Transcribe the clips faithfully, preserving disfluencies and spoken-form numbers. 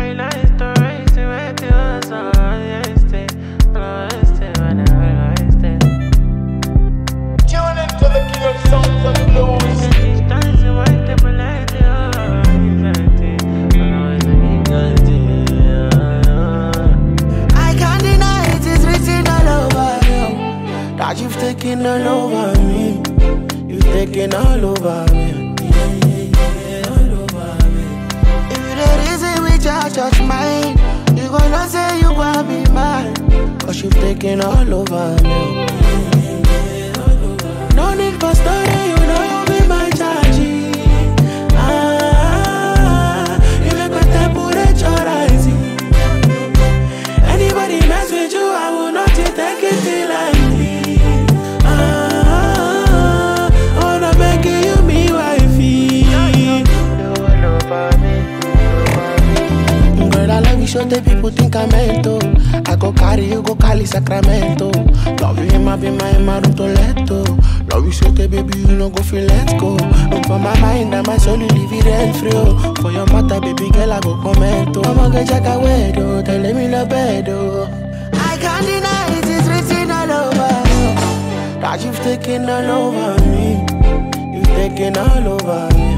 You've taken all over me. You've taken all over me. Yeah, yeah, yeah, all over me. If there is a way to touch mine, you gonna say you wanna be mine. Cause you've taken all over me. Yeah, yeah, yeah, all over me. No need for story, you know you be my charge. Ah, you make my temperature rising. Anybody mess with you, I will not take it till I show the people think I'm mento. I go carry you, go Cali, Sacramento. Love you in my be my room to let go. Love you so the baby, you no go feel let go. Look for my mind and my soul, you leave it rent free. For your matter, baby girl, I go commento. I'ma get jack away, though, tell me no bed, oh. I can't deny it, it's written all over. That you've taken all over me. You've taken all over me.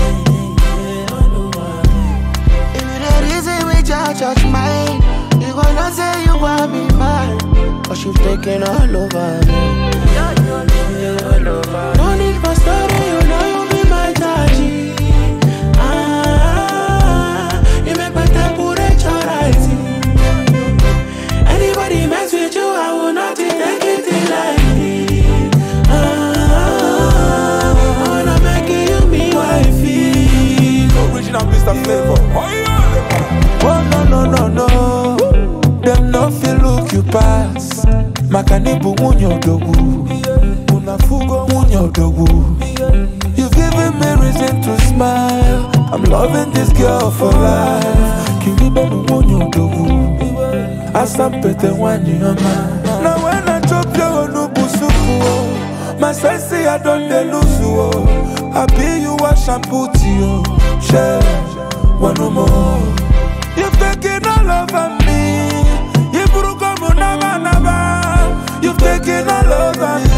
Touch mine, you gonna say you want me mine. Cause you've taken all over me. No need for story, you know you be my daddy. Ah, you make my temperature rising. Anybody mess with you, I will not take it like this. Ah, I wanna make you me wifey. Original Mister Flavor. Oh yeah. Oh no no no no, them no feel look you pass. Makanibu munyo dogu, unafugo munyo dogu. You've given me reason to smile. I'm loving this girl for life. Kiribelu munyo dogu, asampete wanyi yama. Now when I drop your onubu suku, my sense I don't de lose you. I be you a shampoo to you. Share one more. You've taken all over me. You've taken all over me.